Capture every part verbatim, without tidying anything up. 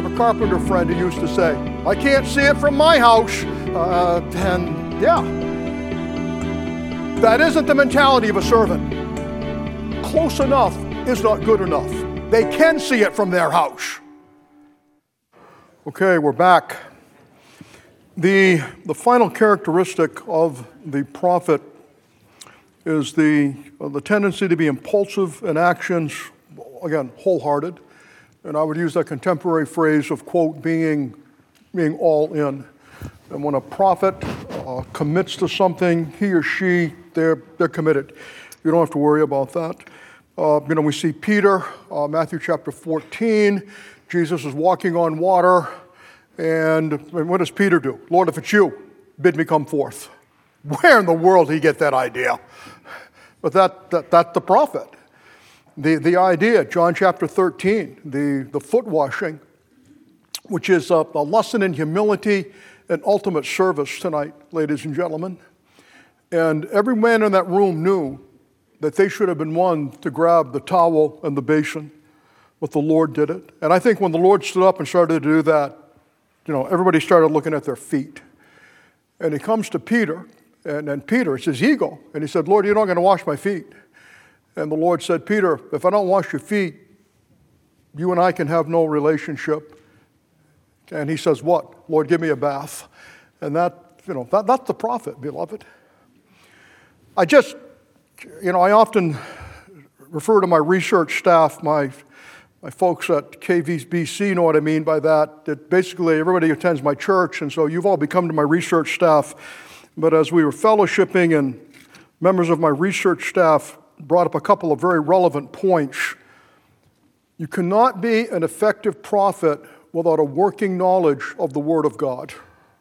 a carpenter friend who used to say, I can't see it from my house. Uh, and yeah, that isn't the mentality of a servant. Close enough is not good enough. They can see it from their house. Okay, we're back. The, the final characteristic of the prophet is the, uh, the tendency to be impulsive in actions, again, wholehearted. And I would use that contemporary phrase of, quote, being, being all in. And when a prophet uh, commits to something, he or she, they're, they're committed. You don't have to worry about that. Uh, you know, we see Peter, uh, Matthew chapter fourteen, Jesus is walking on water, and, and what does Peter do? Lord, if it's you, bid me come forth. Where in the world did he get that idea? But that, that that's the prophet. The, the idea, John chapter thirteen, the, the foot washing, which is a, a lesson in humility and ultimate service tonight, ladies and gentlemen. And every man in that room knew that they should have been one to grab the towel and the basin, but the Lord did it. And I think when the Lord stood up and started to do that, you know, everybody started looking at their feet. And he comes to Peter, and, and Peter, it's his ego, and he said, Lord, you're not going to wash my feet. And the Lord said, Peter, if I don't wash your feet, you and I can have no relationship. And he says, what? Lord, give me a bath. And that, you know, that, that's the prophet, beloved. I just, you know, I often refer to my research staff, my my folks at K V B C know what I mean by that, that basically everybody attends my church, and so you've all become to my research staff. But as we were fellowshipping, and members of my research staff brought up a couple of very relevant points. You cannot be an effective prophet without a working knowledge of the Word of God.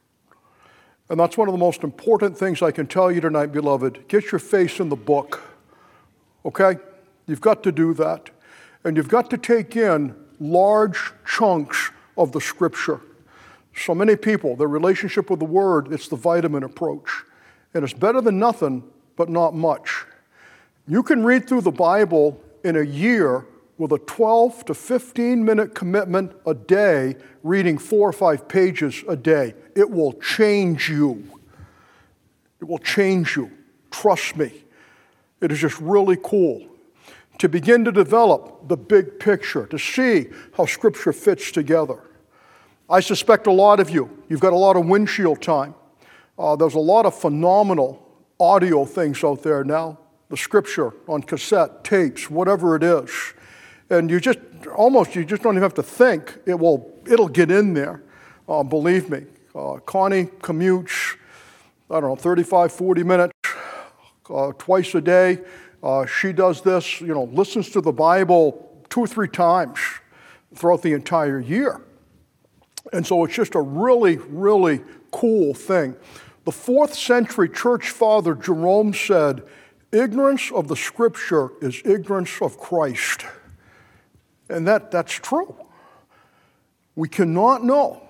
And that's one of the most important things I can tell you tonight, beloved. Get your face in the book, okay? You've got to do that. And you've got to take in large chunks of the Scripture. So many people, their relationship with the Word, it's the vitamin approach. And it's better than nothing, but not much. You can read through the Bible in a year with a twelve to fifteen minute commitment a day, reading four or five pages a day. It will change you. It will change you. Trust me. It is just really cool to begin to develop the big picture, to see how Scripture fits together. I suspect a lot of you, you've got a lot of windshield time. Uh, there's a lot of phenomenal audio things out there now. The Scripture on cassette, tapes, whatever it is. And you just, almost, you just don't even have to think. It will, it'll get in there. Uh, believe me. Uh, Connie commutes, I don't know, thirty-five, forty minutes uh, twice a day. Uh, she does this, you know, listens to the Bible two or three times throughout the entire year. And so it's just a really, really cool thing. The fourth century church father Jerome said, ignorance of the Scripture is ignorance of Christ. And that, that's true. We cannot know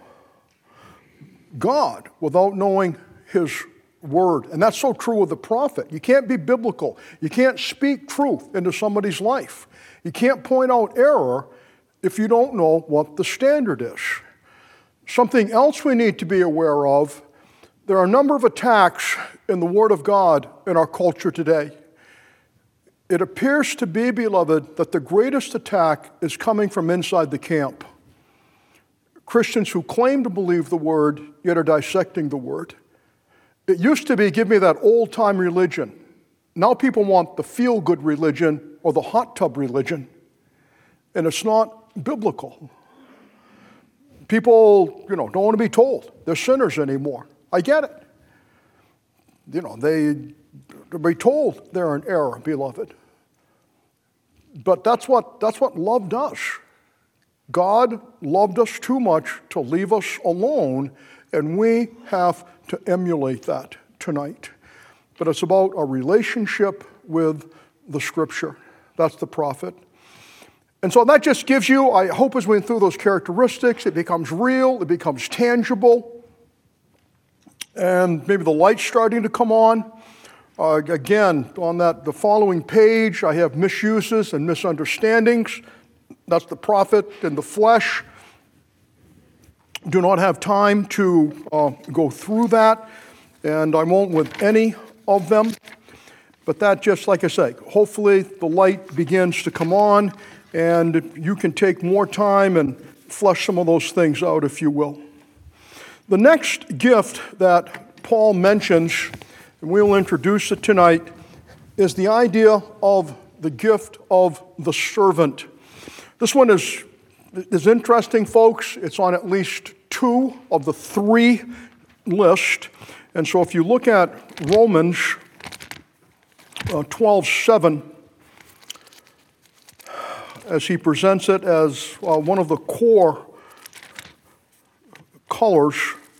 God without knowing His Word. And that's so true of the prophet. You can't be biblical. You can't speak truth into somebody's life. You can't point out error if you don't know what the standard is. Something else we need to be aware of, there are a number of attacks in the Word of God in our culture today. It appears to be, beloved, that the greatest attack is coming from inside the camp. Christians who claim to believe the Word, yet are dissecting the Word. It used to be, give me that old-time religion. Now people want the feel-good religion or the hot tub religion, and it's not biblical. People, you know, don't want to be told they're sinners anymore. I get it. You know, they to be told they're in error, beloved. But that's what that's what love does. God loved us too much to leave us alone, and we have to emulate that tonight. But it's about a relationship with the Scripture. That's the prophet. And so that just gives you, I hope as we went through those characteristics, it becomes real, it becomes tangible, and maybe the light's starting to come on. Uh, again, on that the following page, I have misuses and misunderstandings. That's the prophet in the flesh. do not have time to uh, go through that, and I won't with any of them. But that, just like I say, hopefully the light begins to come on, and you can take more time and flesh some of those things out, if you will. The next gift that Paul mentions, and we'll introduce it tonight, is the idea of the gift of the servant. This one is, is interesting, folks. It's on at least two of the three lists. And so if you look at Romans uh, twelve seven, as he presents it as uh, one of the core colors,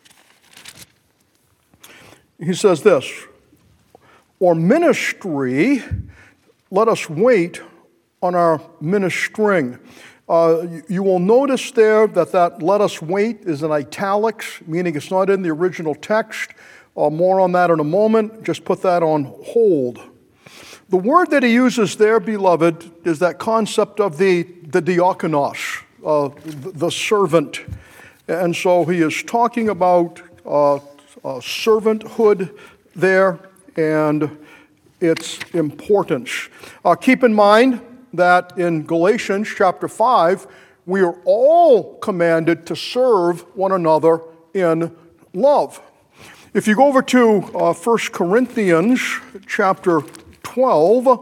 he says this, or ministry, let us wait on our ministering. Uh, you, you will notice there that that let us wait is in italics, meaning it's not in the original text. Uh, more on that in a moment. Just put that on hold. The word that he uses there, beloved, is that concept of the, the diakonos, uh, the, the servant. And so he is talking about uh, uh, servanthood there and its importance. Uh, keep in mind that in Galatians chapter five, we are all commanded to serve one another in love. If you go over to uh, First Corinthians chapter twelve,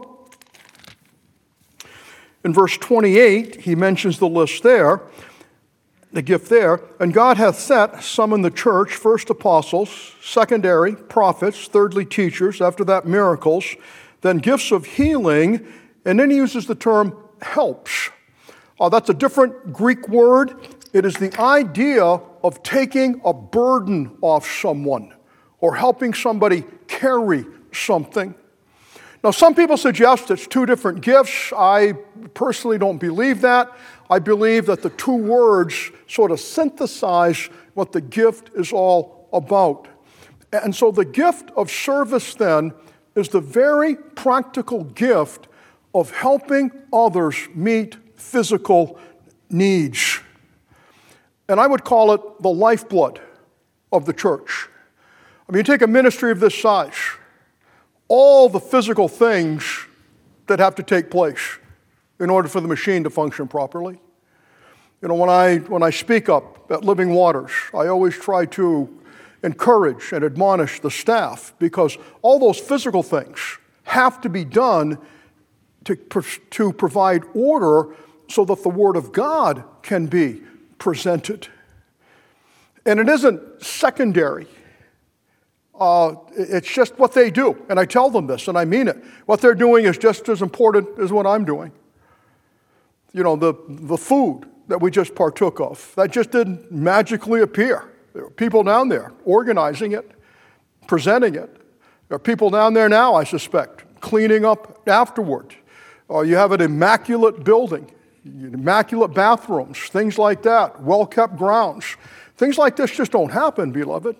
in verse twenty-eight, he mentions the list there, the gift there. And God hath set some in the church, first apostles, secondary prophets, thirdly teachers, after that miracles, then gifts of healing, and then he uses the term helps. Uh, that's a different Greek word. It is the idea of taking a burden off someone or helping somebody carry something. Now, some people suggest it's two different gifts. I personally don't believe that. I believe that the two words sort of synthesize what the gift is all about. And so the gift of service then is the very practical gift of helping others meet physical needs. And I would call it the lifeblood of the church. I mean, you take a ministry of this size, all the physical things that have to take place in order for the machine to function properly. You know, when I when I speak up at Living Waters, I always try to encourage and admonish the staff because all those physical things have to be done to, to provide order so that the Word of God can be presented. And it isn't secondary. Uh, it's just what they do. And I tell them this, and I mean it. What they're doing is just as important as what I'm doing. You know, the, the food that we just partook of, that just didn't magically appear. There are people down there organizing it, presenting it. There are people down there now, I suspect, cleaning up afterward. Uh, you have an immaculate building, immaculate bathrooms, things like that, well-kept grounds. Things like this just don't happen, beloved.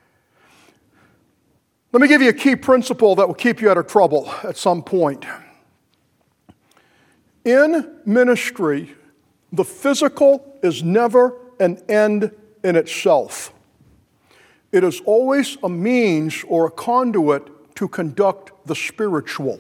Let me give you a key principle that will keep you out of trouble at some point. In ministry, the physical is never an end in itself. It is always a means or a conduit to conduct the spiritual.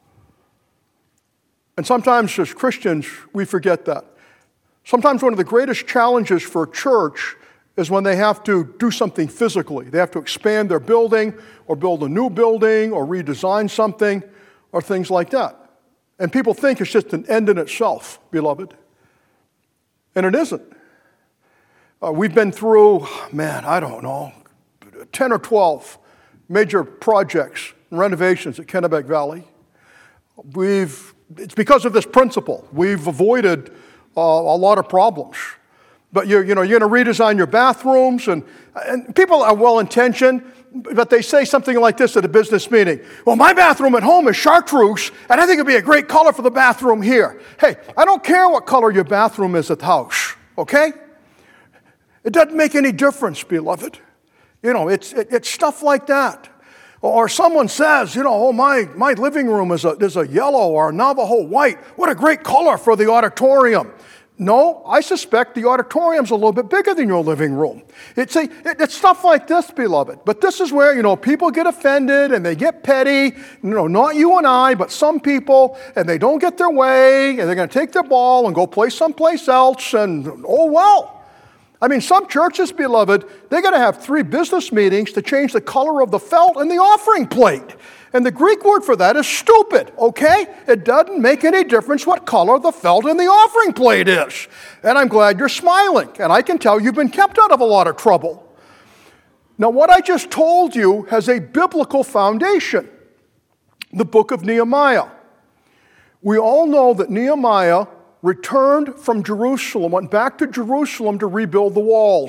And sometimes as Christians, we forget that. Sometimes one of the greatest challenges for a church is when they have to do something physically. They have to expand their building or build a new building or redesign something or things like that. And people think it's just an end in itself, beloved. And it isn't. Uh, we've been through, man, I don't know, ten or twelve major projects, renovations at Kennebec Valley. We've, it's because of this principle. We've avoided uh, a lot of problems. But you're, you know, you're going to redesign your bathrooms, and, and people are well-intentioned, but they say something like this at a business meeting. Well, my bathroom at home is chartreuse, and I think it'd be a great color for the bathroom here. Hey, I don't care what color your bathroom is at the house, okay? It doesn't make any difference, beloved. You know, it's it, it's stuff like that. Or someone says, you know, oh, my, my living room is a, is a yellow or a Navajo white. What a great color for the auditorium. No, I suspect the auditorium's a little bit bigger than your living room. It's, a, it, it's stuff like this, beloved. But this is where, you know, people get offended and they get petty. You know, not you and I, but some people, and they don't get their way, and they're going to take their ball and go play someplace else, and oh well. I mean, some churches, beloved, they're going to have three business meetings to change the color of the felt in the offering plate. And the Greek word for that is stupid, okay? It doesn't make any difference what color the felt in the offering plate is. And I'm glad you're smiling, and I can tell you've been kept out of a lot of trouble. Now, what I just told you has a biblical foundation. The book of Nehemiah. We all know that Nehemiah returned from Jerusalem, went back to Jerusalem to rebuild the walls.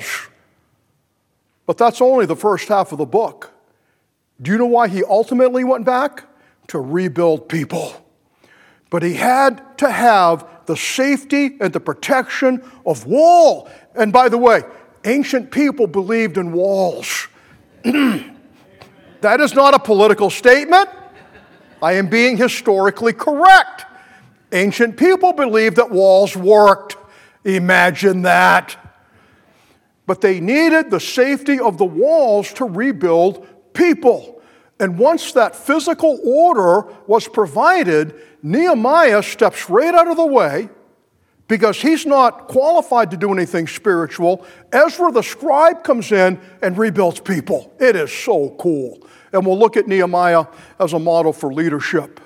But that's only the first half of the book. Do you know why he ultimately went back? To rebuild people. But he had to have the safety and the protection of wall. And by the way, ancient people believed in walls. That is not a political statement. I am being historically correct. Ancient people believed that walls worked. Imagine that. But they needed the safety of the walls to rebuild people. And once that physical order was provided, Nehemiah steps right out of the way because he's not qualified to do anything spiritual. Ezra the scribe comes in and rebuilds people. It is so cool. And we'll look at Nehemiah as a model for leadership.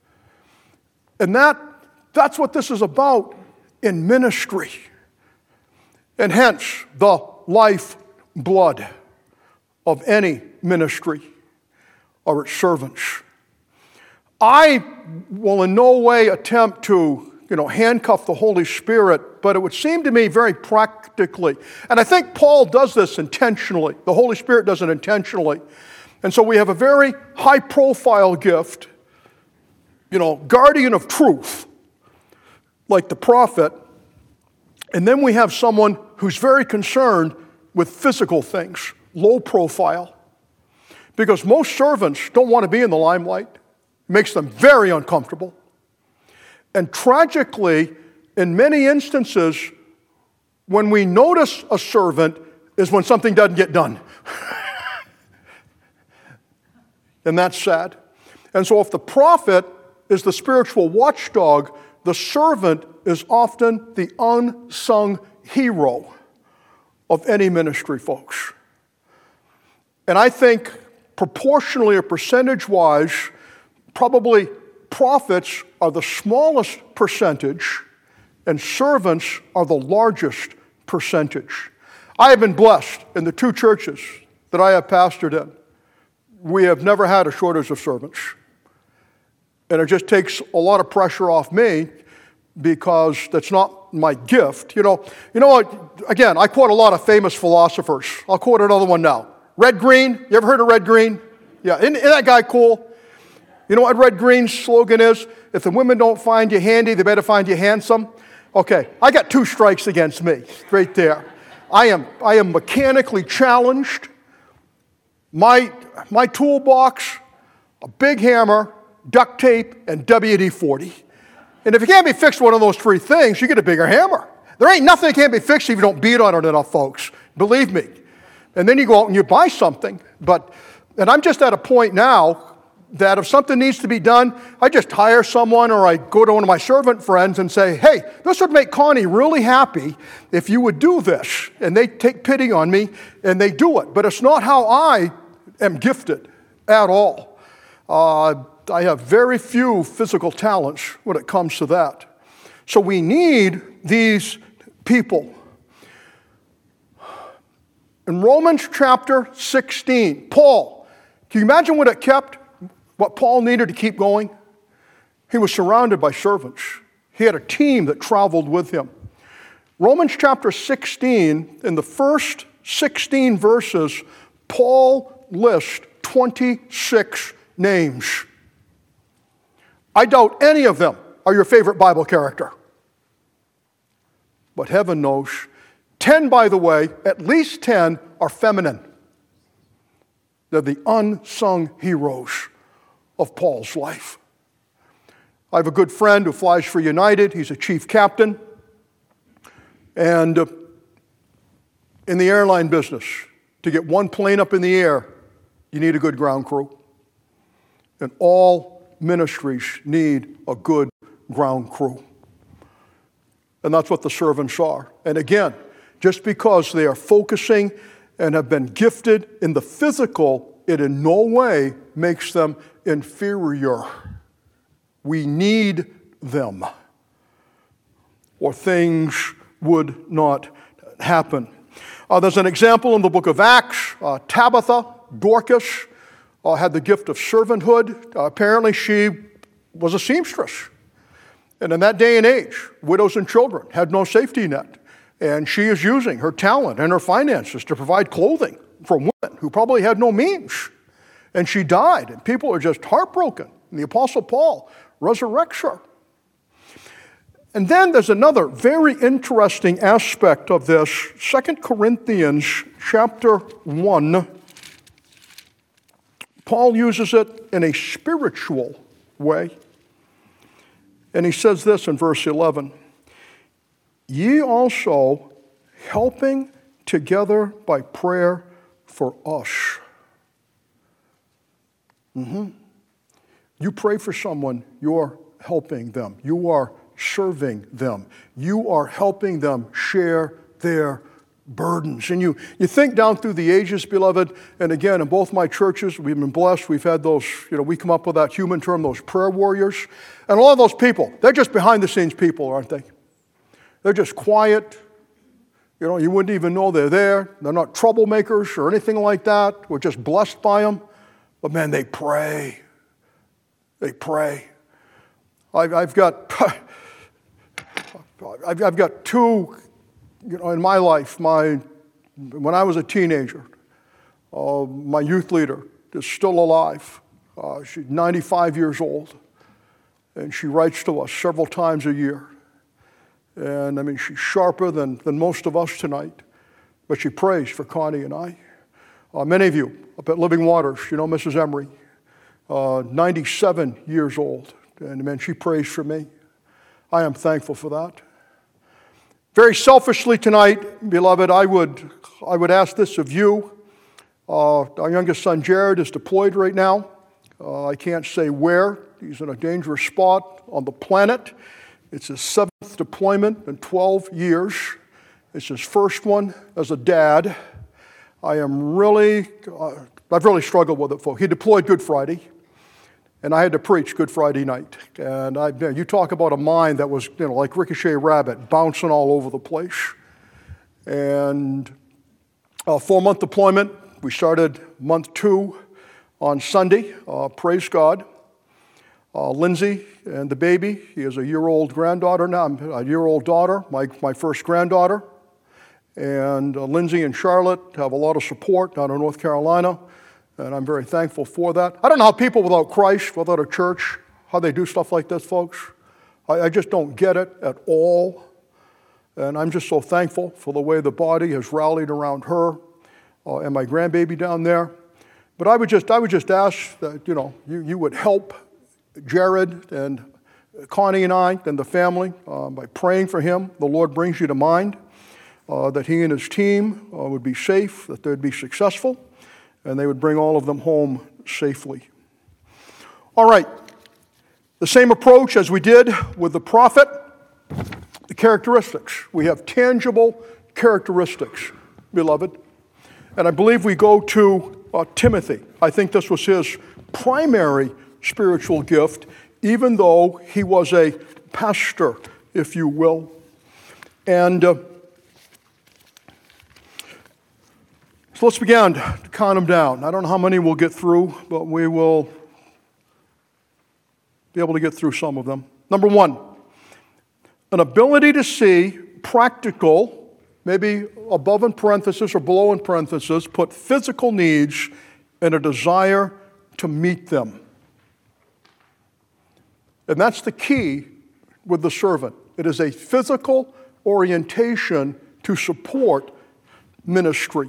And that, that's what this is about in ministry. And hence, the lifeblood of any ministry or its servants. I will in no way attempt to, you know, handcuff the Holy Spirit, but it would seem to me very practically, and I think Paul does this intentionally. The Holy Spirit does it intentionally. And so we have a very high-profile gift, you know, guardian of truth, like the prophet, and then we have someone who's very concerned with physical things, low profile. Because most servants don't want to be in the limelight. It makes them very uncomfortable. And tragically, in many instances, when we notice a servant is when something doesn't get done. And that's sad. And so if the prophet is the spiritual watchdog, the servant is often the unsung hero of any ministry, folks. And I think proportionally or percentage-wise, probably prophets are the smallest percentage and servants are the largest percentage. I have been blessed in the two churches that I have pastored in. We have never had a shortage of servants. And it just takes a lot of pressure off me because that's not my gift. You know, you know what? Again, I quote a lot of famous philosophers. I'll quote another one now. Red Green, you ever heard of Red Green? Yeah, isn't, isn't that guy cool? You know what Red Green's slogan is? If the women don't find you handy, they better find you handsome. Okay, I got two strikes against me, right there. I am, I am mechanically challenged. My, my toolbox, a big hammer, duct tape, and W D forty. And if you can't be fixed one of those three things, you get a bigger hammer. There ain't nothing that can't be fixed if you don't beat on it enough, folks. Believe me. And then you go out and you buy something. But, and I'm just at a point now that if something needs to be done, I just hire someone or I go to one of my servant friends and say, hey, this would make Connie really happy if you would do this. And they take pity on me and they do it. But it's not how I am gifted at all. Uh, I have very few physical talents when it comes to that. So we need these people. In Romans chapter sixteen, Paul, can you imagine what it kept, what Paul needed to keep going? He was surrounded by servants. He had a team that traveled with him. Romans chapter sixteen, in the first sixteen verses, Paul lists twenty-six names. I doubt any of them are your favorite Bible character. But heaven knows. Ten, by the way, at least ten are feminine. They're the unsung heroes of Paul's life. I have a good friend who flies for United. He's a chief captain. And uh, in the airline business, to get one plane up in the air, you need a good ground crew. And all ministries need a good ground crew. And that's what the servants are. And again, just because they are focusing and have been gifted in the physical, it in no way makes them inferior. We need them, or things would not happen. Uh, there's an example in the book of Acts. Uh, Tabitha, Dorcas, uh, had the gift of servanthood. Uh, apparently she was a seamstress. And in that day and age, widows and children had no safety net. And she is using her talent and her finances to provide clothing for women who probably had no means. And she died, and people are just heartbroken. And the Apostle Paul resurrects her. And then there's another very interesting aspect of this. Second Corinthians chapter one. Paul uses it in a spiritual way. And he says this in verse eleven. Ye also helping together by prayer for us. Mm-hmm. You pray for someone, you're helping them. You are serving them. You are helping them share their burdens. And you, you think down through the ages, beloved, and again, in both my churches, we've been blessed. We've had those, you know, we come up with that human term, those prayer warriors. And a lot of those people, they're just behind-the-scenes people, aren't they? They're just quiet. You know, you wouldn't even know they're there. They're not troublemakers or anything like that. We're just blessed by them. But man, they pray. They pray. I've, I've got, I've, I've got two, you know, in my life. My, when I was a teenager, uh, my youth leader is still alive. Uh, she's ninety-five years old, and she writes to us several times a year. And I mean, she's sharper than, than most of us tonight, but she prays for Connie and I. Uh, many of you up at Living Waters, you know Missus Emery, uh, ninety-seven years old, and man, she prays for me. I am thankful for that. Very selfishly tonight, beloved, I would I would ask this of you. Uh, our youngest son, Jared, is deployed right now. Uh, I can't say where. He's in a dangerous spot on the planet. It's his seventh deployment in twelve years. It's his first one as a dad. I am really, uh, I've really struggled with it, folks. He deployed Good Friday, and I had to preach Good Friday night. And I, you talk about a mind that was, you know, like Ricochet Rabbit, bouncing all over the place. And a four-month deployment. We started month two on Sunday. Uh, praise God. Uh, Lindsay and the baby, he has a year-old granddaughter now, a year-old daughter, my, my first granddaughter. And uh, Lindsay and Charlotte have a lot of support down in North Carolina, and I'm very thankful for that. I don't know how people without Christ, without a church, how they do stuff like this, folks. I, I just don't get it at all. And I'm just so thankful for the way the body has rallied around her uh, and my grandbaby down there. But I would just, I would just ask that, you know, you, you would help Jared and Connie and I and the family uh, by praying for him. The Lord brings you to mind uh, that he and his team uh, would be safe, that they'd be successful, and they would bring all of them home safely. All right, the same approach as we did with the prophet, the characteristics. We have tangible characteristics, beloved. And I believe we go to uh, Timothy. I think this was his primary spiritual gift, even though he was a pastor, if you will. And uh, so let's begin to count them down. I don't know how many we'll get through, but we will be able to get through some of them. Number one, an ability to see practical, maybe above in parenthesis or below in parenthesis, put physical needs and a desire to meet them. And that's the key with the servant. It is a physical orientation to support ministry.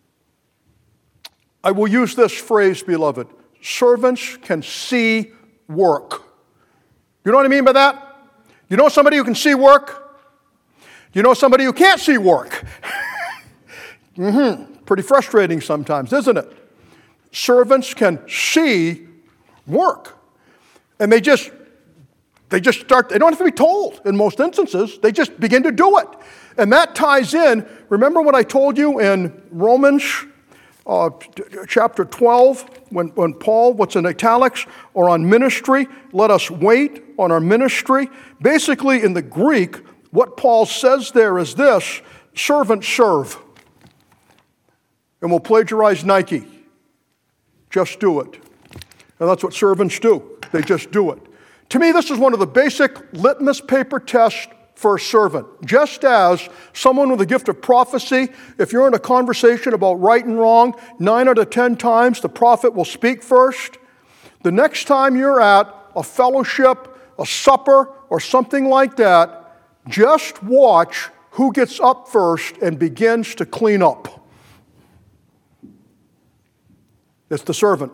I will use this phrase, beloved. Servants can see work. You know what I mean by that? You know somebody who can see work? You know somebody who can't see work? mm-hmm. Pretty frustrating sometimes, isn't it? Servants can see work. And they just, they just start, they don't have to be told in most instances. They just begin to do it. And that ties in, remember what I told you in Romans uh, chapter twelve, when, when Paul, what's in italics, or on ministry, let us wait on our ministry. Basically, in the Greek, what Paul says there is this: servants serve. And we'll plagiarize Nike. Just do it. And that's what servants do. They just do it. To me, this is one of the basic litmus paper tests for a servant. Just as someone with a gift of prophecy, if you're in a conversation about right and wrong, nine out of ten times the prophet will speak first. The next time you're at a fellowship, a supper, or something like that, just watch who gets up first and begins to clean up. It's the servant.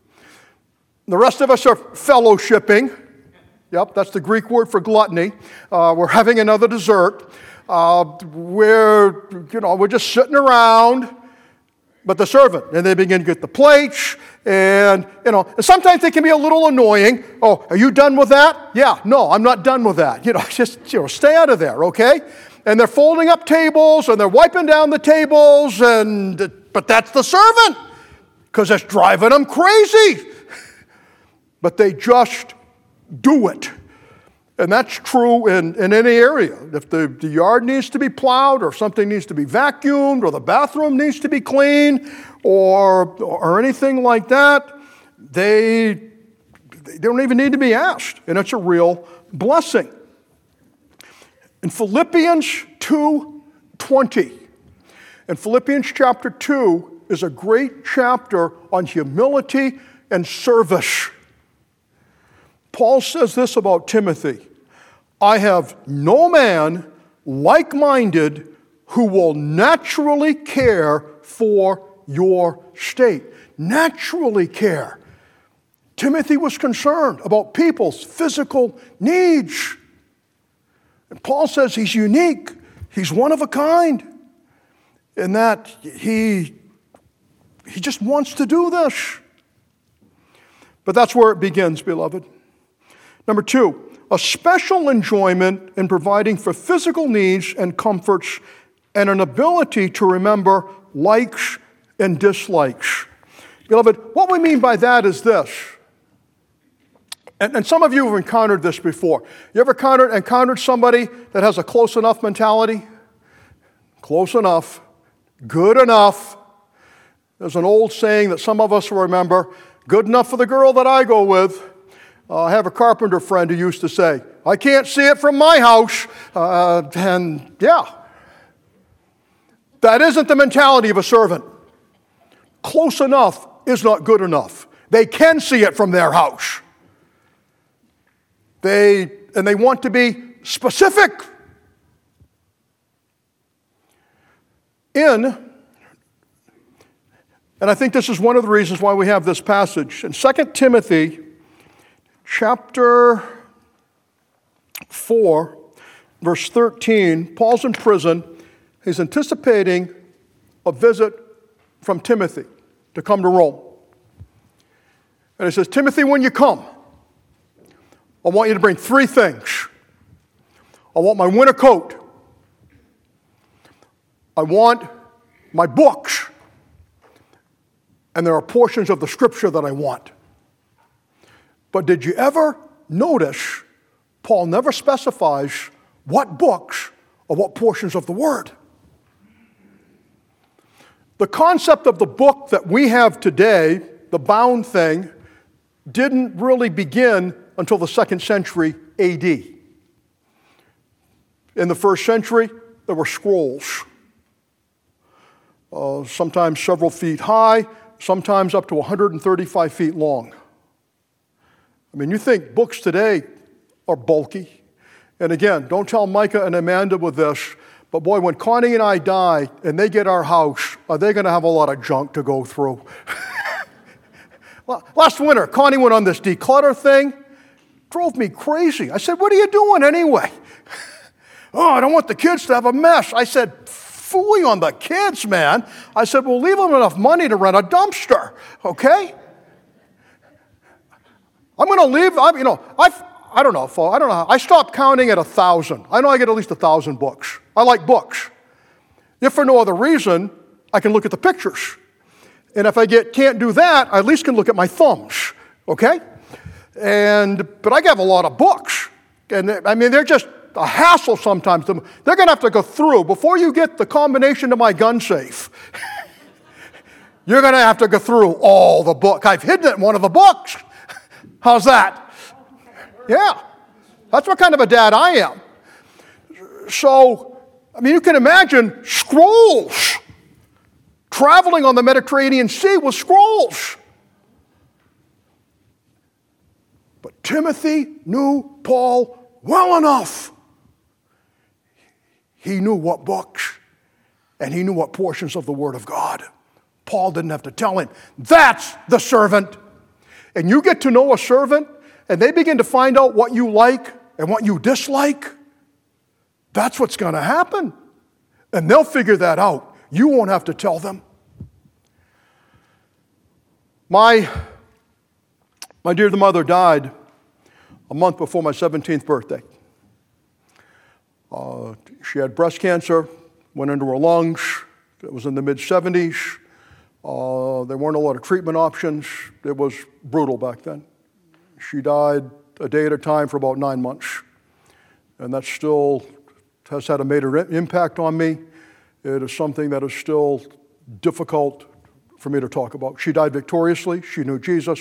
The rest of us are fellowshipping. Yep, that's the Greek word for gluttony. Uh, we're having another dessert. Uh, we're, you know, we're just sitting around, but the servant, and they begin to get the plates, and, you know, and sometimes they can be a little annoying. Oh, are you done with that? Yeah, no, I'm not done with that. You know, just, you know, stay out of there, okay? And they're folding up tables, and they're wiping down the tables, and, but that's the servant, because it's driving them crazy. But they just do it. And that's true in, in any area. If the, the yard needs to be plowed, or something needs to be vacuumed, or the bathroom needs to be cleaned, or, or anything like that, they, they don't even need to be asked. And it's a real blessing. In Philippians two twenty, in Philippians chapter two is a great chapter on humility and service. Paul says this about Timothy: I have no man like-minded who will naturally care for your state. Naturally care. Timothy was concerned about people's physical needs. And Paul says he's unique. He's one of a kind. In that he, he just wants to do this. But that's where it begins, beloved. Number two, a special enjoyment in providing for physical needs and comforts, and an ability to remember likes and dislikes. Beloved, what we mean by that is this, and, and some of you have encountered this before. You ever encountered, encountered somebody that has a close enough mentality? Close enough, good enough. There's an old saying that some of us will remember: good enough for the girl that I go with. Uh, I have a carpenter friend who used to say, I can't see it from my house. Uh, and yeah, that isn't the mentality of a servant. Close enough is not good enough. They can see it from their house. They, and they want to be specific. In, and I think this is one of the reasons why we have this passage, in Second Timothy chapter four, verse thirteen, Paul's in prison. He's anticipating a visit from Timothy to come to Rome. And he says, Timothy, when you come, I want you to bring three things. I want my winter coat. I want my books. And there are portions of the scripture that I want. But did you ever notice Paul never specifies what books or what portions of the Word? The concept of the book that we have today, the bound thing, didn't really begin until the second century A D. In the first century, there were scrolls, uh, sometimes several feet high, sometimes up to one hundred thirty-five feet long. I mean, you think books today are bulky. And again, don't tell Micah and Amanda with this, but boy, when Connie and I die and they get our house, are they going to have a lot of junk to go through? Last winter, Connie went on this declutter thing, drove me crazy. I said, what are you doing anyway? Oh, I don't want the kids to have a mess. I said, fooey on the kids, man. I said, well, leave them enough money to rent a dumpster, okay? I'm going to leave, I'm, you know, I've, I don't know, I don't know how, I stopped counting at a thousand. I know I get at least a thousand books. I like books. If for no other reason, I can look at the pictures. And if I get can't do that, I at least can look at my thumbs, okay? And, but I have a lot of books. And I mean, they're just a hassle sometimes. They're going to have to go through, before you get the combination to my gun safe, you're going to have to go through all the book. I've hidden it in one of the books. How's that? Yeah. That's what kind of a dad I am. So, I mean, you can imagine scrolls. Traveling on the Mediterranean Sea with scrolls. But Timothy knew Paul well enough. He knew what books, and he knew what portions of the Word of God. Paul didn't have to tell him. That's the servant. And you get to know a servant, and they begin to find out what you like and what you dislike. That's what's going to happen. And they'll figure that out. You won't have to tell them. My, my dear mother died a month before my seventeenth birthday. Uh, she had breast cancer, went into her lungs. It was in the mid seventies. Uh, there weren't a lot of treatment options. It was brutal back then. She died a day at a time for about nine months. And that still has had a major impact on me. It is something that is still difficult for me to talk about. She died victoriously. She knew Jesus.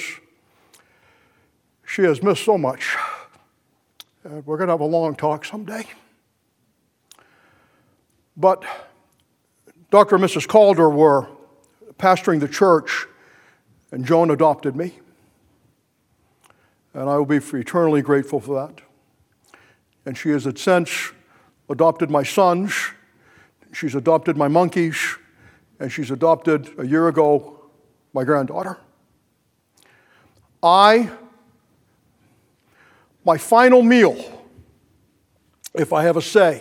She has missed so much. Uh, we're going to have a long talk someday. But Doctor and Missus Calder were pastoring the church, and Joan adopted me. And I will be eternally grateful for that. And she has, in a sense, adopted my sons. She's adopted my monkeys. And she's adopted, a year ago, my granddaughter. I, my final meal, if I have a say,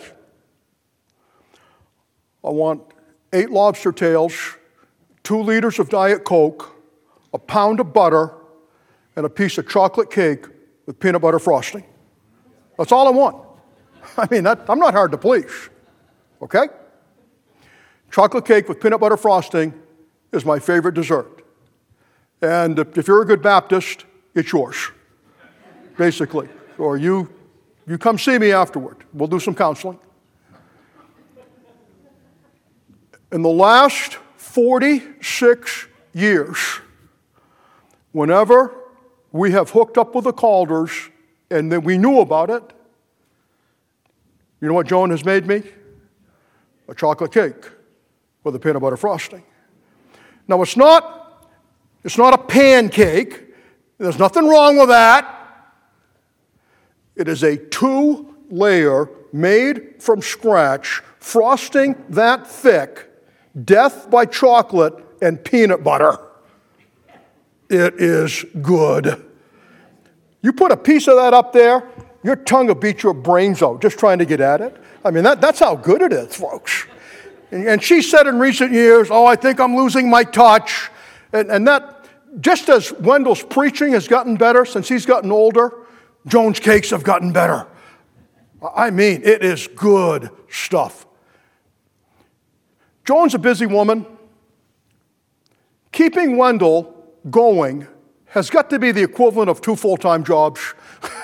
I want eight lobster tails, two liters of Diet Coke, a pound of butter, and a piece of chocolate cake with peanut butter frosting. That's all I want. I mean, that, I'm not hard to please, okay? Chocolate cake with peanut butter frosting is my favorite dessert. And if you're a good Baptist, it's yours, basically. Or you, you come see me afterward. We'll do some counseling. In the last forty-six years, whenever we have hooked up with the Calders and then we knew about it, you know what Joan has made me? A chocolate cake with a peanut butter frosting. Now, it's not, it's not a pancake. There's nothing wrong with that. It is a two-layer, made from scratch, frosting that thick, death by chocolate and peanut butter. It is good. You put a piece of that up there, your tongue will beat your brains out just trying to get at it. I mean, that, that's how good it is, folks. And she said in recent years, oh, I think I'm losing my touch. And, and that, just as Wendell's preaching has gotten better since he's gotten older, Joan's cakes have gotten better. I mean, it is good stuff. Joan's a busy woman. Keeping Wendell going has got to be the equivalent of two full-time jobs.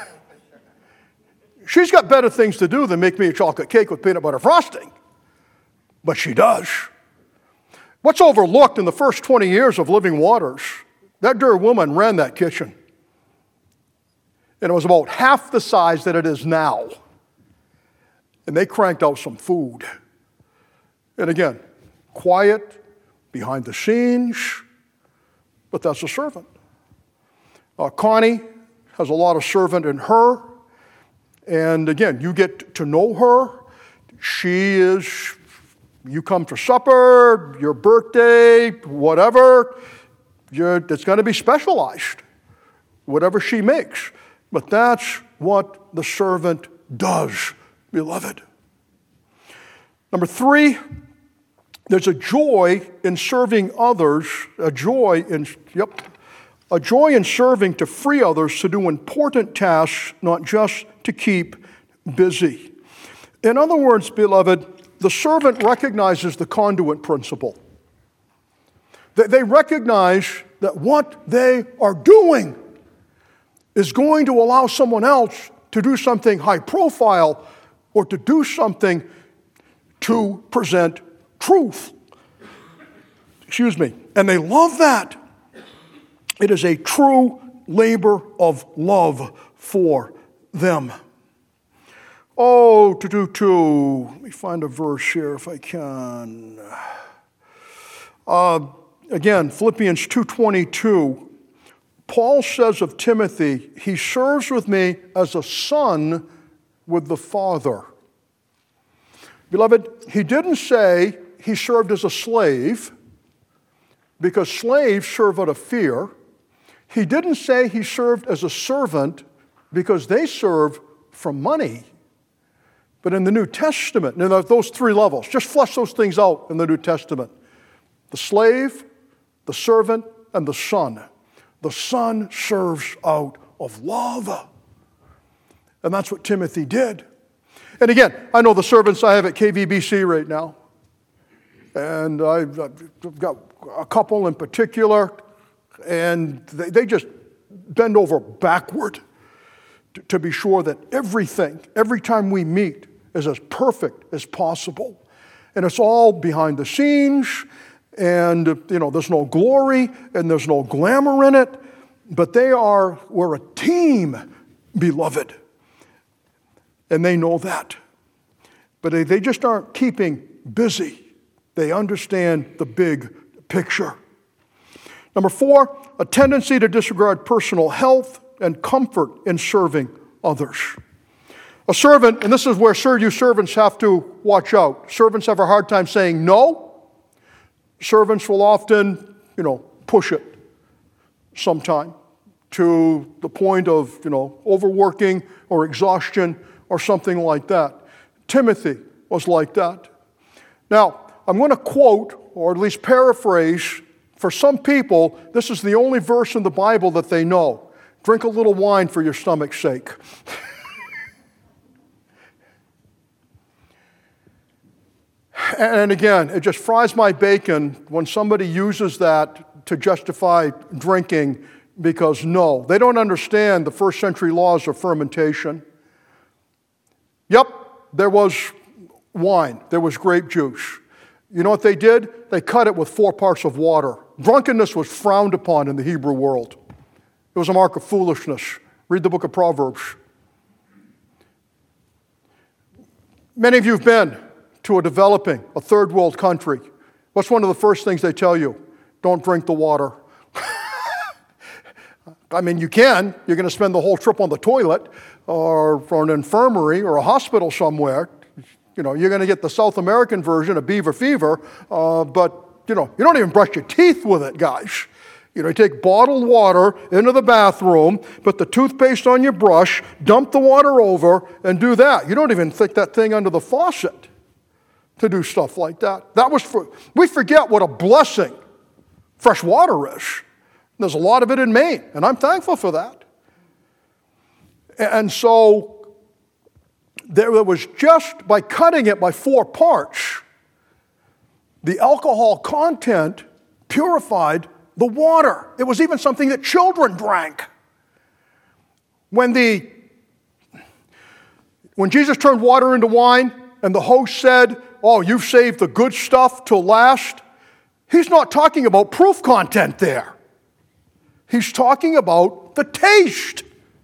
She's got better things to do than make me a chocolate cake with peanut butter frosting. But she does. What's overlooked in the first twenty years of Living Waters, that dear woman ran that kitchen. And it was about half the size that it is now. And they cranked out some food. And again, quiet, behind the scenes, but that's a servant. Uh, Connie has a lot of servant in her. And again, you get to know her. She is, you come for supper, your birthday, whatever, you're, it's going to be specialized, whatever she makes. But that's what the servant does, beloved. Number three, there's a joy in serving others, a joy in, yep, a joy in serving to free others to do important tasks, not just to keep busy. In other words, beloved, the servant recognizes the conduit principle. They recognize that what they are doing is going to allow someone else to do something high profile or to do something to present truth. Excuse me. And they love that. It is a true labor of love for them. Oh, to do two. Let me find a verse here if I can. Uh, again, Philippians two twenty-two. Paul says of Timothy, he serves with me as a son with the Father. Beloved, he didn't say he served as a slave, because slaves serve out of fear. He didn't say he served as a servant because they serve for money. But in the New Testament, in those three levels, just flesh those things out in the New Testament. The slave, the servant, and the son. The son serves out of love. And that's what Timothy did. And again, I know the servants I have at K V B C right now. And I've, I've got a couple in particular, and they, they just bend over backward to, to be sure that everything, every time we meet, is as perfect as possible. And it's all behind the scenes, and you know, there's no glory and there's no glamour in it, but they are, we're a team, beloved. And they know that. But they, they just aren't keeping busy. They understand the big picture. Number four, a tendency to disregard personal health and comfort in serving others. A servant, and this is where you servants have to watch out. Servants have a hard time saying no. Servants will often, you know, push it sometime to the point of, you know, overworking or exhaustion or something like that. Timothy was like that. Now, I'm going to quote, or at least paraphrase, for some people, this is the only verse in the Bible that they know. Drink a little wine for your stomach's sake. And again, it just fries my bacon when somebody uses that to justify drinking, because no, they don't understand the first century laws of fermentation. Yep, there was wine, there was grape juice. You know what they did? They cut it with four parts of water. Drunkenness was frowned upon in the Hebrew world. It was a mark of foolishness. Read the book of Proverbs. Many of you have been to a developing, a third world country. What's one of the first things they tell you? Don't drink the water. I mean, you can. You're going to spend the whole trip on the toilet or for an infirmary or a hospital somewhere. You know, you're going to get the South American version of beaver fever, uh, but, you know, you don't even brush your teeth with it, guys. You know, you take bottled water into the bathroom, put the toothpaste on your brush, dump the water over, and do that. You don't even stick that thing under the faucet to do stuff like that. That was for, we forget what a blessing fresh water is. There's a lot of it in Maine, and I'm thankful for that. And so there was just, by cutting it by four parts, the alcohol content purified the water. It was even something that children drank. When the when Jesus turned water into wine and the host said, "Oh, you've saved the good stuff till last," he's not talking about proof content there. He's talking about the taste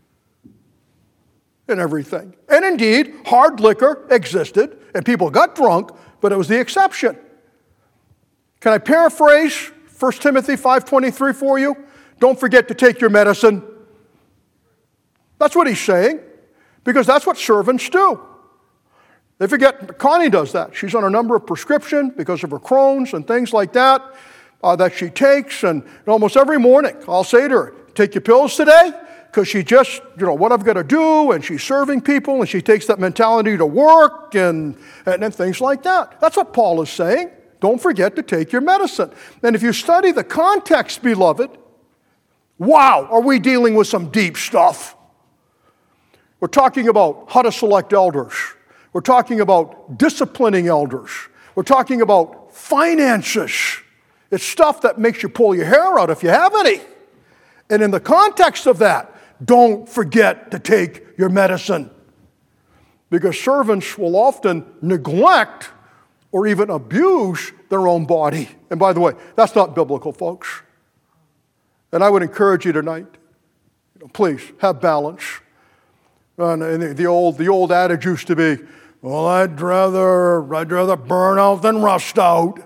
and everything. And indeed, hard liquor existed, and people got drunk, but it was the exception. Can I paraphrase First Timothy five twenty-three for you? Don't forget to take your medicine. That's what he's saying, because that's what servants do. They forget, Connie does that. She's on a number of prescription because of her Crohn's and things like that, uh, that she takes, and almost every morning I'll say to her, take your pills today? because she just, you know, what I've got to do, and she's serving people, and she takes that mentality to work, and, and, and things like that. That's what Paul is saying. Don't forget to take your medicine. And if you study the context, beloved, wow, are we dealing with some deep stuff. We're talking about how to select elders. We're talking about disciplining elders. We're talking about finances. It's stuff that makes you pull your hair out if you have any. And in the context of that, don't forget to take your medicine. Because servants will often neglect or even abuse their own body. And by the way, that's not biblical, folks. And I would encourage you tonight, you know, please have balance. And the, the old the old adage used to be, well, I'd rather I'd rather burn out than rust out.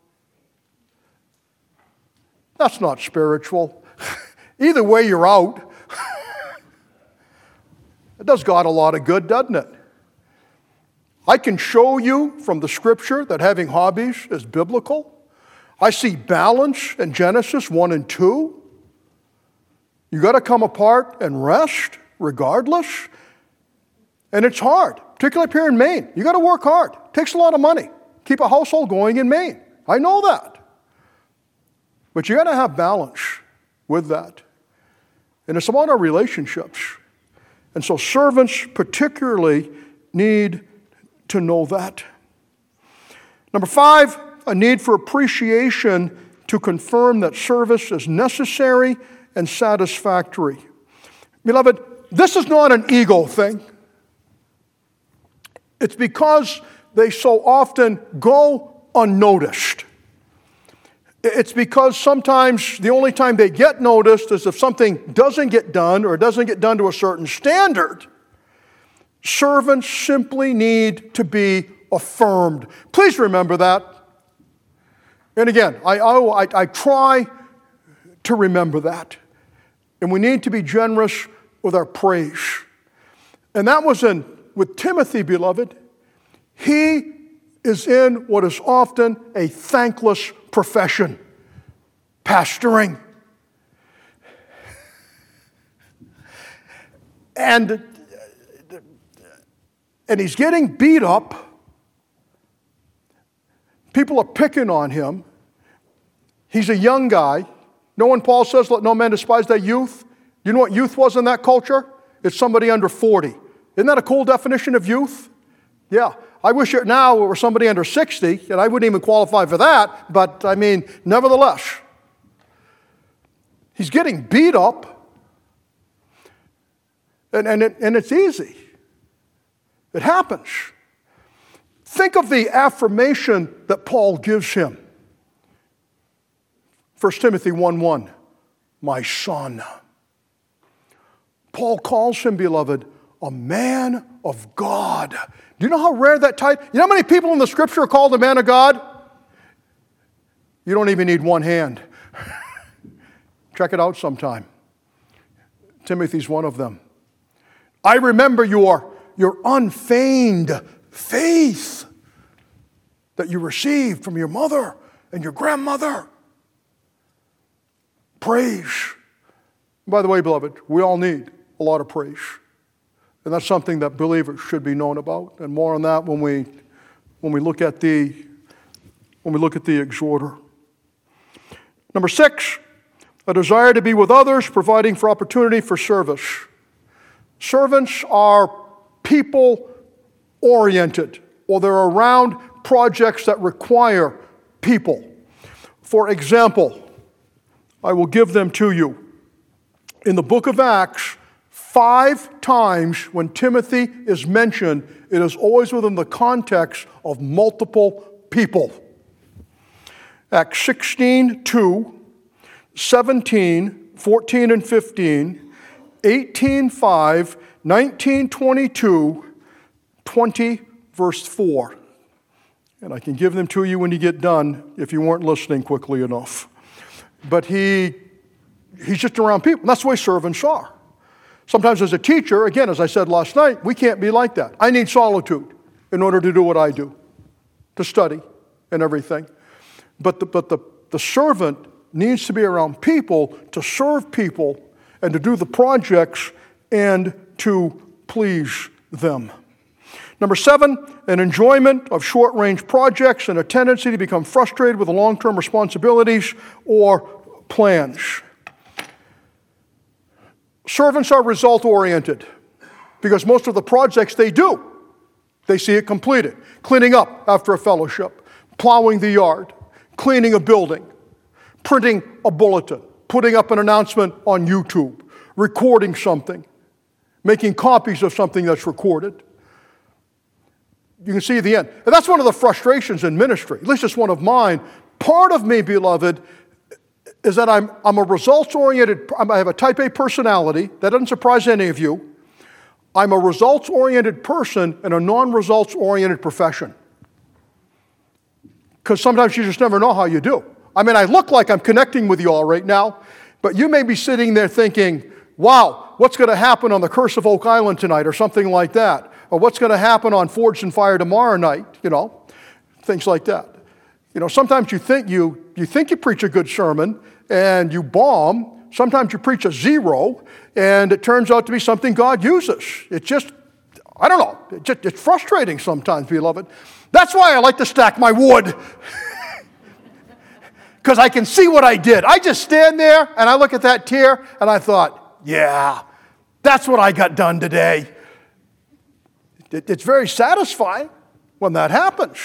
That's not spiritual. Either way, you're out. It does God a lot of good, doesn't it? I can show you from the scripture that having hobbies is biblical. I see balance in Genesis one and two. You got to come apart and rest regardless. And it's hard, particularly up here in Maine. You got to work hard. It takes a lot of money. Keep a household going in Maine. I know that. But you got to have balance with that. And it's about our relationships. And so servants particularly need to know that. Number five, a need for appreciation to confirm that service is necessary and satisfactory. Beloved, this is not an ego thing. It's because they so often go unnoticed. It's because sometimes the only time they get noticed is if something doesn't get done or doesn't get done to a certain standard. Servants simply need to be affirmed. Please remember that. And again, I, I, I try to remember that. And we need to be generous with our praise. And that was in, with Timothy, beloved. He is in what is often a thankless profession, pastoring. And, and he's getting beat up. People are picking on him. He's a young guy. No one, Paul says, let no man despise thy youth. You know what youth was in that culture? It's somebody under forty. Isn't that a cool definition of youth? Yeah. I wish it now were somebody under sixty, and I wouldn't even qualify for that, but I mean, nevertheless. He's getting beat up, and, and, it, and it's easy. It happens. Think of the affirmation that Paul gives him. First Timothy one one, my son. Paul calls him, beloved, a man of God. Do you know how rare that title? You know how many people in the scripture are called a man of God? You don't even need one hand. Check it out sometime. Timothy's one of them. I remember your, your unfeigned faith that you received from your mother and your grandmother. Praise. By the way, beloved, we all need a lot of praise. And that's something that believers should be known about. And more on that when we when we look at the when we look at the exhorter. Number six, a desire to be with others, providing for opportunity for service. Servants are people-oriented, or they're around projects that require people. For example, I will give them to you. In the book of Acts, five times when Timothy is mentioned, it is always within the context of multiple people. Acts sixteen, two, seventeen, fourteen and fifteen, eighteen, five, nineteen, twenty-two, twenty, verse four. And I can give them to you when you get done if you weren't listening quickly enough. But he, he's just around people. And that's the way servants are. Sometimes as a teacher, again, as I said last night, we can't be like that. I need solitude in order to do what I do, to study and everything. But the, but the, the servant needs to be around people to serve people and to do the projects and to please them. Number seven, an enjoyment of short-range projects and a tendency to become frustrated with the long-term responsibilities or plans. Servants are result-oriented because most of the projects they do, they see it completed. Cleaning up after a fellowship, plowing the yard, cleaning a building, printing a bulletin, putting up an announcement on YouTube, recording something, making copies of something that's recorded. You can see the end. And that's one of the frustrations in ministry, at least it's one of mine. Part of me, beloved, is that I'm, I'm a results-oriented, I have a type A personality. That doesn't surprise any of you. I'm a results-oriented person in a non-results-oriented profession. Because sometimes you just never know how you do. I mean, I look like I'm connecting with you all right now, but you may be sitting there thinking, wow, what's going to happen on the Curse of Oak Island tonight or something like that? Or what's going to happen on Forged in Fire tomorrow night, you know, things like that. You know, sometimes you think you, you think you preach a good sermon and you bomb. Sometimes you preach a zero and it turns out to be something God uses. It's just, I don't know, it just, it's frustrating sometimes, beloved. That's why I like to stack my wood. Because I can see what I did. I just stand there and I look at that tier and I thought, yeah, that's what I got done today. It's very satisfying when that happens.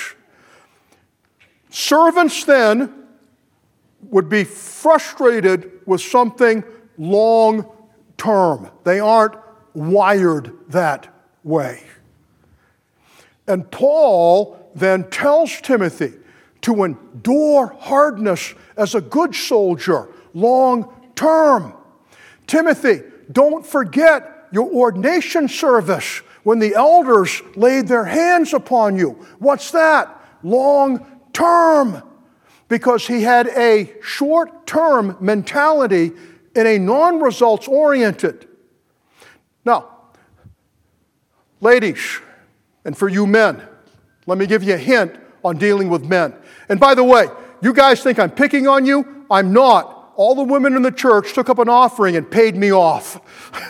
Servants then would be frustrated with something long-term. They aren't wired that way. And Paul then tells Timothy to endure hardness as a good soldier long-term. Timothy, don't forget your ordination service when the elders laid their hands upon you. What's that? Long-term. Because he had a short-term mentality and a non-results-oriented. Now, ladies, and for you men, let me give you a hint on dealing with men. And by the way, you guys think I'm picking on you? I'm not. All the women in the church took up an offering and paid me off.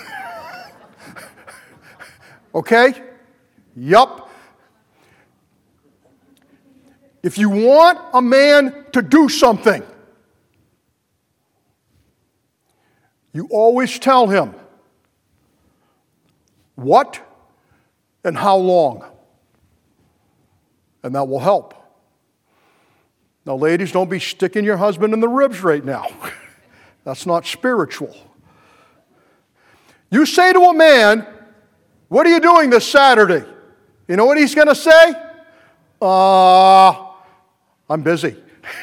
Okay? Yup. If you want a man to do something, you always tell him what and how long. And that will help. Now, ladies, don't be sticking your husband in the ribs right now. That's not spiritual. You say to a man, what are you doing this Saturday? You know what he's going to say? Uh, I'm busy.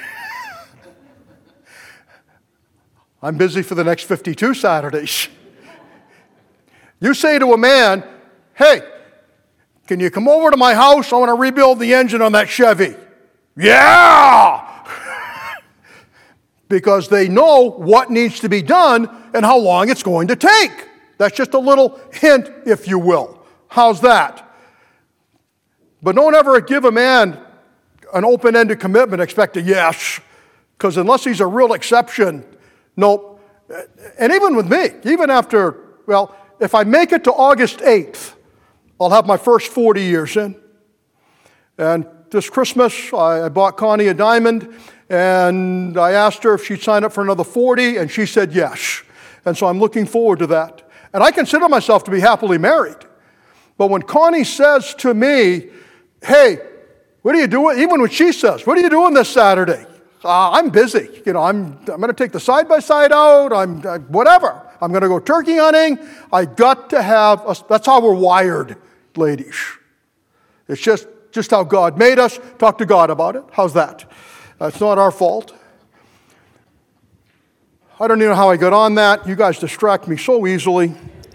I'm busy for the next fifty-two Saturdays. You say to a man, hey, can you come over to my house? I want to rebuild the engine on that Chevy. Yeah! Because they know what needs to be done and how long it's going to take. That's just a little hint, if you will. How's that? But don't ever give a man an open-ended commitment, expect a yes. Because unless he's a real exception, nope. And even with me, even after, well, if I make it to August eighth, I'll have my first forty years in. And this Christmas, I bought Connie a diamond, and I asked her if she'd sign up for another forty, and she said yes. And so I'm looking forward to that. And I consider myself to be happily married. But when Connie says to me, hey, what are you doing? Even when she says, what are you doing this Saturday? Uh, I'm busy. You know, I'm, I'm going to take the side-by-side out. I'm I, whatever. I'm going to go turkey hunting. I got to have, a, that's how we're wired, ladies. It's just, just how God made us. Talk to God about it. How's that? That's not our fault. I don't even know how I got on that. You guys distract me so easily.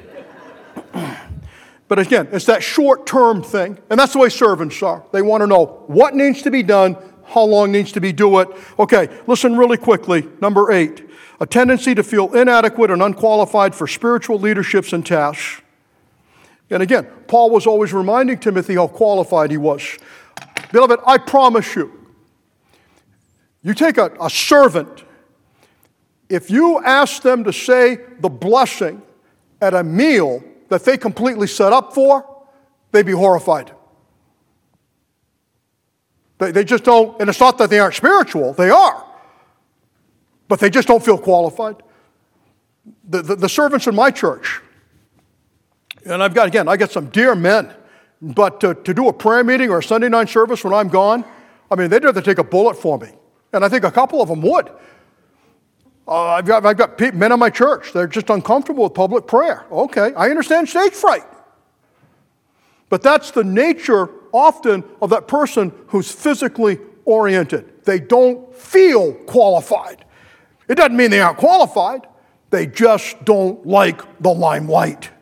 But again, it's that short-term thing. And that's the way servants are. They want to know what needs to be done, how long needs to be do it. Okay, listen really quickly. Number eight, a tendency to feel inadequate and unqualified for spiritual leaderships and tasks. And again, Paul was always reminding Timothy how qualified he was. Beloved, I promise you, you take a, a servant, if you ask them to say the blessing at a meal that they completely set up for, they'd be horrified. They, they just don't, and it's not that they aren't spiritual, they are. But they just don't feel qualified. The, the, the servants in my church, and I've got, again, I got some dear men, but to, to do a prayer meeting or a Sunday night service when I'm gone, I mean, they'd rather take a bullet for me. And I think a couple of them would. Uh, I've got, I've got men in my church, they're just uncomfortable with public prayer. Okay, I understand stage fright. But that's the nature often of that person who's physically oriented. They don't feel qualified. It doesn't mean they aren't qualified. They just don't like the limelight.